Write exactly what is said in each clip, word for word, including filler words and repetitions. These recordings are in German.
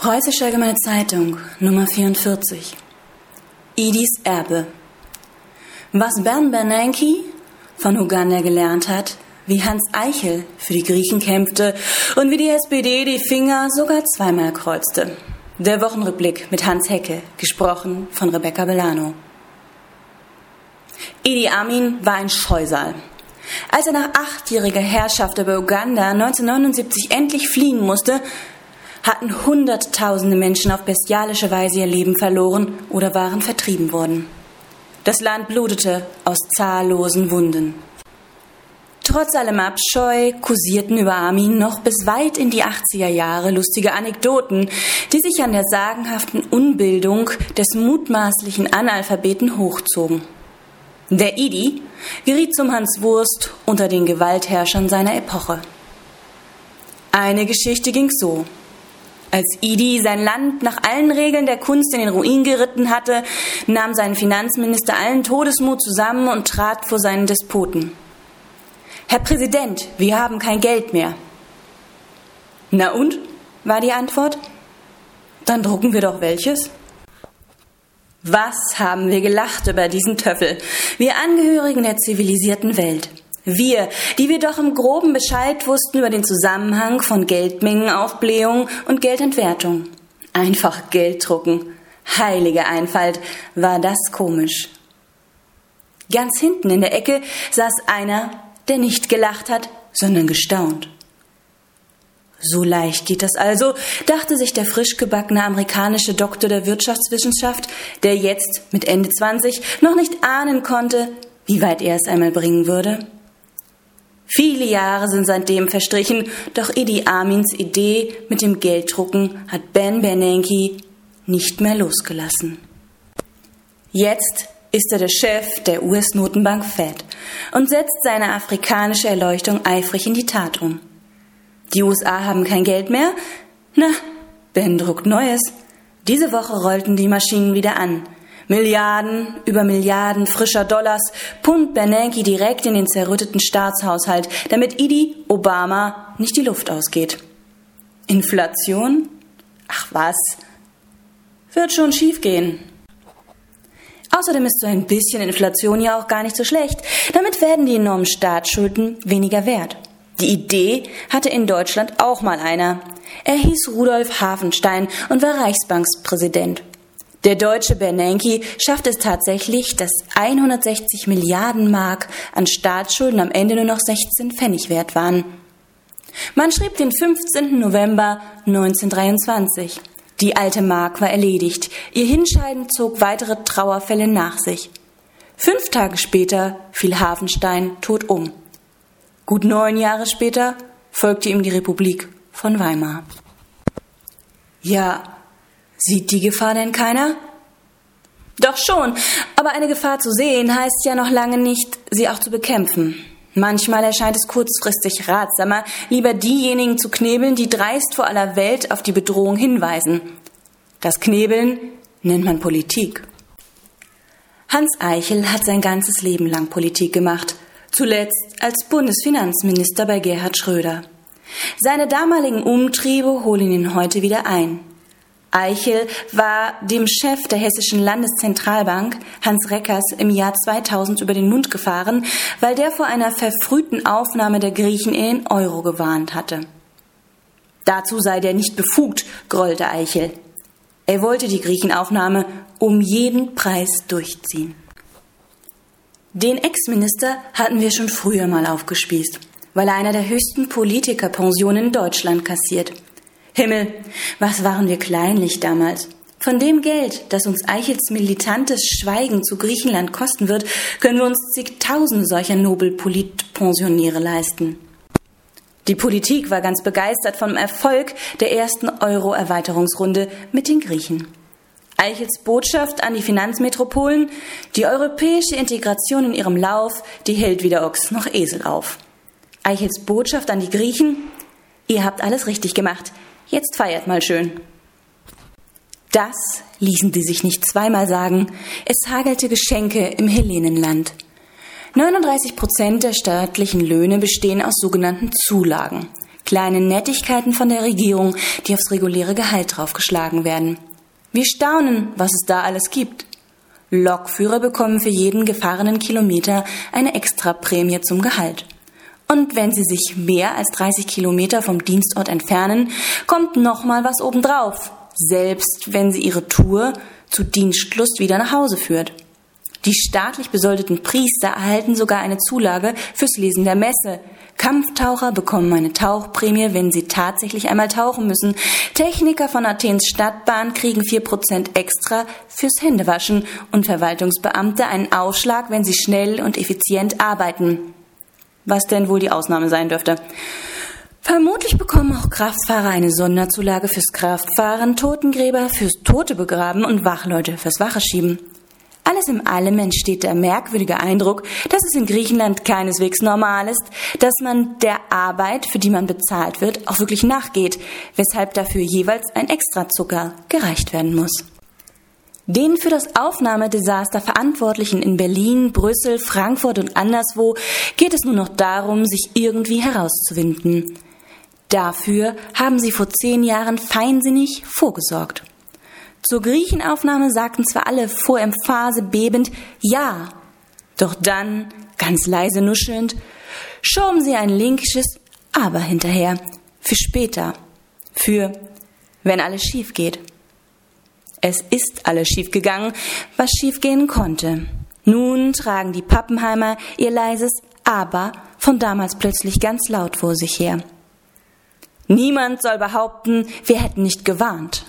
Preußische Allgemeine Zeitung, Nummer vierundvierzig. Idis Erbe. Was Ben Bernanke von Uganda gelernt hat, wie Hans Eichel für die Griechen kämpfte und wie die S P D die Finger sogar zweimal kreuzte. Der Wochenrückblick mit Hans Hecke, gesprochen von Rebecca Belano. Idi Amin war ein Scheusal. Als er nach achtjähriger Herrschaft über Uganda neunzehnhundertneunundsiebzig endlich fliehen musste, hatten hunderttausende Menschen auf bestialische Weise ihr Leben verloren oder waren vertrieben worden. Das Land blutete aus zahllosen Wunden. Trotz allem Abscheu kursierten über Amin noch bis weit in die achtziger Jahre lustige Anekdoten, die sich an der sagenhaften Unbildung des mutmaßlichen Analphabeten hochzogen. Der Idi geriet zum Hanswurst unter den Gewaltherrschern seiner Epoche. Eine Geschichte ging so. Als Idi sein Land nach allen Regeln der Kunst in den Ruin geritten hatte, nahm sein Finanzminister allen Todesmut zusammen und trat vor seinen Despoten. »Herr Präsident, wir haben kein Geld mehr.« »Na und?«, war die Antwort. »Dann drucken wir doch welches.« Was haben wir gelacht über diesen Töffel, wir Angehörigen der zivilisierten Welt. Wir, die wir doch im Groben Bescheid wussten über den Zusammenhang von Geldmengenaufblähung und Geldentwertung. Einfach Geld drucken. Heilige Einfalt, war das komisch. Ganz hinten in der Ecke saß einer, der nicht gelacht hat, sondern gestaunt. So leicht geht das also, dachte sich der frisch gebackene amerikanische Doktor der Wirtschaftswissenschaft, der jetzt mit Ende zwanzig noch nicht ahnen konnte, wie weit er es einmal bringen würde. Viele Jahre sind seitdem verstrichen, doch Idi Amins Idee mit dem Gelddrucken hat Ben Bernanke nicht mehr losgelassen. Jetzt ist er der Chef der U S-Notenbank Fed und setzt seine afrikanische Erleuchtung eifrig in die Tat um. Die U S A haben kein Geld mehr? Na, Ben druckt Neues. Diese Woche rollten die Maschinen wieder an. Milliarden über Milliarden frischer Dollars pumpt Bernanke direkt in den zerrütteten Staatshaushalt, damit Idi Obama nicht die Luft ausgeht. Inflation? Ach was, wird schon schiefgehen. Außerdem ist so ein bisschen Inflation ja auch gar nicht so schlecht. Damit werden die enormen Staatsschulden weniger wert. Die Idee hatte in Deutschland auch mal einer. Er hieß Rudolf Hafenstein und war Reichsbankspräsident. Der deutsche Bernanke schafft es tatsächlich, dass hundertsechzig Milliarden Mark an Staatsschulden am Ende nur noch sechzehn Pfennig wert waren. Man schrieb den fünfzehnten November neunzehnhundertdreiundzwanzig. Die alte Mark war erledigt. Ihr Hinscheiden zog weitere Trauerfälle nach sich. Fünf Tage später fiel Hafenstein tot um. Gut neun Jahre später folgte ihm die Republik von Weimar. Ja, sieht die Gefahr denn keiner? Doch schon, aber eine Gefahr zu sehen heißt ja noch lange nicht, sie auch zu bekämpfen. Manchmal erscheint es kurzfristig ratsamer, lieber diejenigen zu knebeln, die dreist vor aller Welt auf die Bedrohung hinweisen. Das Knebeln nennt man Politik. Hans Eichel hat sein ganzes Leben lang Politik gemacht, zuletzt als Bundesfinanzminister bei Gerhard Schröder. Seine damaligen Umtriebe holen ihn heute wieder ein. Eichel war dem Chef der Hessischen Landeszentralbank, Hans Reckers, im Jahr zweitausend über den Mund gefahren, weil der vor einer verfrühten Aufnahme der Griechen in den Euro gewarnt hatte. Dazu sei der nicht befugt, grollte Eichel. Er wollte die Griechenaufnahme um jeden Preis durchziehen. Den Ex-Minister hatten wir schon früher mal aufgespießt, weil er einer der höchsten Politikerpensionen in Deutschland kassiert. Himmel, was waren wir kleinlich damals. Von dem Geld, das uns Eichels militantes Schweigen zu Griechenland kosten wird, können wir uns zigtausende solcher Nobelpolit-Pensionäre leisten. Die Politik war ganz begeistert vom Erfolg der ersten Euro-Erweiterungsrunde mit den Griechen. Eichels Botschaft an die Finanzmetropolen: Die europäische Integration in ihrem Lauf, die hält weder Ochs noch Esel auf. Eichels Botschaft an die Griechen: Ihr habt alles richtig gemacht. Jetzt feiert mal schön. Das ließen die sich nicht zweimal sagen. Es hagelte Geschenke im Hellenenland. neununddreißig Prozent der staatlichen Löhne bestehen aus sogenannten Zulagen. Kleine Nettigkeiten von der Regierung, die aufs reguläre Gehalt draufgeschlagen werden. Wir staunen, was es da alles gibt. Lokführer bekommen für jeden gefahrenen Kilometer eine Extraprämie zum Gehalt. Und wenn sie sich mehr als dreißig Kilometer vom Dienstort entfernen, kommt nochmal was obendrauf, selbst wenn sie ihre Tour zu Dienstschluss wieder nach Hause führt. Die staatlich besoldeten Priester erhalten sogar eine Zulage fürs Lesen der Messe. Kampftaucher bekommen eine Tauchprämie, wenn sie tatsächlich einmal tauchen müssen. Techniker von Athens Stadtbahn kriegen vier Prozent extra fürs Händewaschen und Verwaltungsbeamte einen Aufschlag, wenn sie schnell und effizient arbeiten. Was denn wohl die Ausnahme sein dürfte. Vermutlich bekommen auch Kraftfahrer eine Sonderzulage fürs Kraftfahren, Totengräber fürs Tote begraben und Wachleute fürs Wache schieben. Alles in allem entsteht der merkwürdige Eindruck, dass es in Griechenland keineswegs normal ist, dass man der Arbeit, für die man bezahlt wird, auch wirklich nachgeht, weshalb dafür jeweils ein Extrazucker gereicht werden muss. Den für das Aufnahmedesaster Verantwortlichen in Berlin, Brüssel, Frankfurt und anderswo geht es nur noch darum, sich irgendwie herauszuwinden. Dafür haben sie vor zehn Jahren feinsinnig vorgesorgt. Zur Griechenaufnahme sagten zwar alle vor Emphase bebend Ja, doch dann, ganz leise nuschelnd, schoben sie ein linkisches Aber hinterher, für später, für wenn alles schief geht. Es ist alles schiefgegangen, was schiefgehen konnte. Nun tragen die Pappenheimer ihr leises Aber von damals plötzlich ganz laut vor sich her. Niemand soll behaupten, wir hätten nicht gewarnt.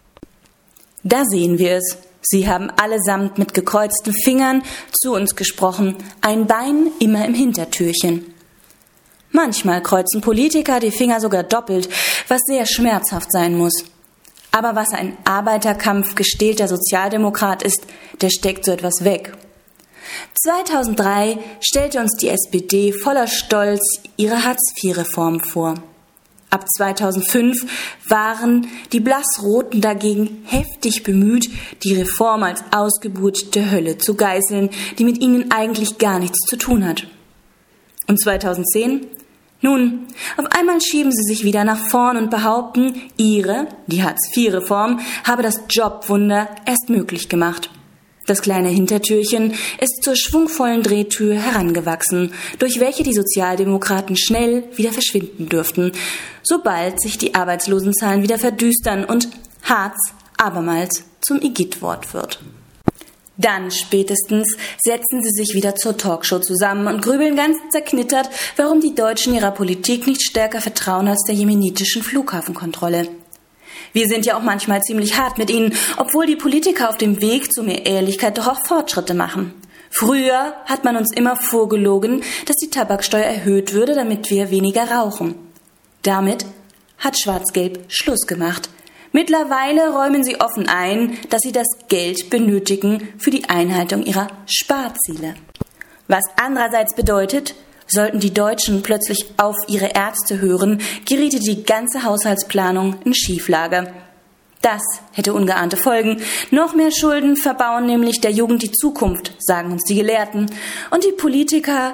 Da sehen wir es. Sie haben allesamt mit gekreuzten Fingern zu uns gesprochen, ein Bein immer im Hintertürchen. Manchmal kreuzen Politiker die Finger sogar doppelt, was sehr schmerzhaft sein muss. Aber was ein Arbeiterkampf gestählter Sozialdemokrat ist, der steckt so etwas weg. zweitausenddrei stellte uns die S P D voller Stolz ihre Hartz-vier-Reform vor. Ab zweitausendfünf waren die Blassroten dagegen heftig bemüht, die Reform als Ausgeburt der Hölle zu geißeln, die mit ihnen eigentlich gar nichts zu tun hat. Und zweitausendzehn? Nun, auf einmal schieben sie sich wieder nach vorn und behaupten, ihre, die Hartz-vier-Reform, habe das Jobwunder erst möglich gemacht. Das kleine Hintertürchen ist zur schwungvollen Drehtür herangewachsen, durch welche die Sozialdemokraten schnell wieder verschwinden dürften, sobald sich die Arbeitslosenzahlen wieder verdüstern und Hartz abermals zum Igitt-Wort wird. Dann spätestens setzen sie sich wieder zur Talkshow zusammen und grübeln ganz zerknittert, warum die Deutschen ihrer Politik nicht stärker vertrauen als der jemenitischen Flughafenkontrolle. Wir sind ja auch manchmal ziemlich hart mit ihnen, obwohl die Politiker auf dem Weg zu mehr Ehrlichkeit doch auch Fortschritte machen. Früher hat man uns immer vorgelogen, dass die Tabaksteuer erhöht würde, damit wir weniger rauchen. Damit hat Schwarz-Gelb Schluss gemacht. Mittlerweile räumen sie offen ein, dass sie das Geld benötigen für die Einhaltung ihrer Sparziele. Was andererseits bedeutet, sollten die Deutschen plötzlich auf ihre Ärzte hören, geriete die ganze Haushaltsplanung in Schieflage. Das hätte ungeahnte Folgen. Noch mehr Schulden verbauen nämlich der Jugend die Zukunft, sagen uns die Gelehrten. Und die Politiker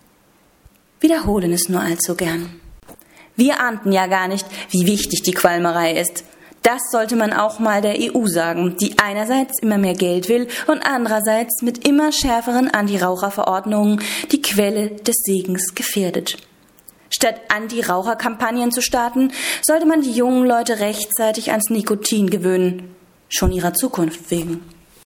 wiederholen es nur allzu gern. Wir ahnten ja gar nicht, wie wichtig die Qualmerei ist. Das sollte man auch mal der E U sagen, die einerseits immer mehr Geld will und andererseits mit immer schärferen Anti-Raucher-Verordnungen die Quelle des Segens gefährdet. Statt Anti-Raucher-Kampagnen zu starten, sollte man die jungen Leute rechtzeitig ans Nikotin gewöhnen, schon ihrer Zukunft wegen.